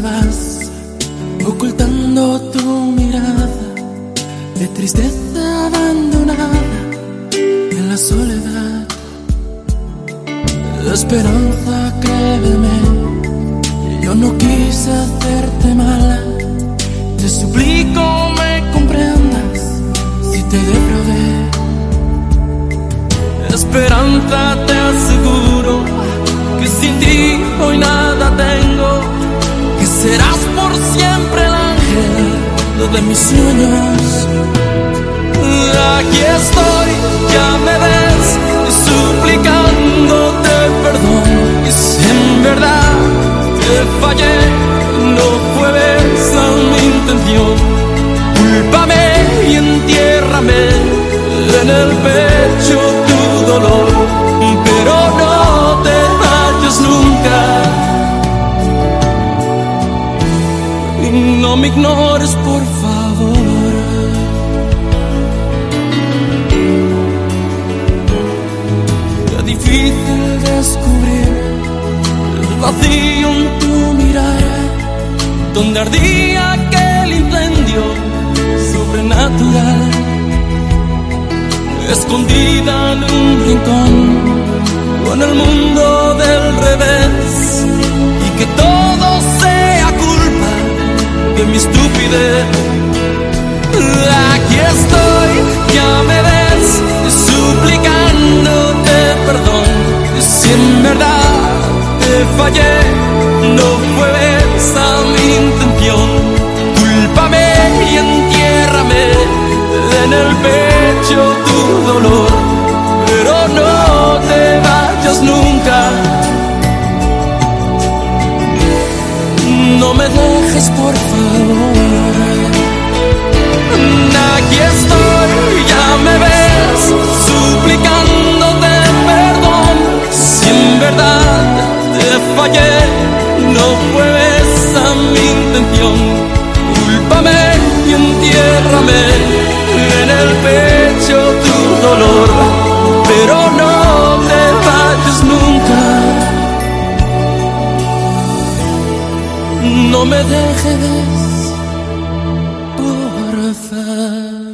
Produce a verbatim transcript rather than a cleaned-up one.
vas, ocultando tu mirada de tristeza abandonada en la soledad. La esperanza, créeme, yo no quise hacerte mala. Te suplico me comprendas si te defraudé. Esperanza, te aseguro que sin ti hoy nada tengo, que serás por siempre el ángel de mis sueños. Aquí estoy, ya me ves, suplicándote perdón. Y si en verdad te fallé, no fue esa mi intención. Cúlpame y entiérrame en el pecho tu dolor, pero no te vayas nunca. No me ignores, por favor. Qué difícil descubrir el vacío en tu mirada, donde ardía aquel incendio sobrenatural, escondida en un rincón con el mundo del revés, y que todo sea culpa de mi estupidez. Aquí estoy, ya me ves, suplicándote perdón. Si en verdad te fallé, no fue esa mi intención. Cúlpame y entiérrame en el pecho tu dolor, pero no te vayas nunca. No me dejes, por favor. Aquí estoy, ya me ves, suplicándote perdón. Si en verdad te fallé, no fue esa mi intención. Cúlpame y entiérrame en el pecho tu dolor, pero no te vayas nunca. No me dejes, por favor.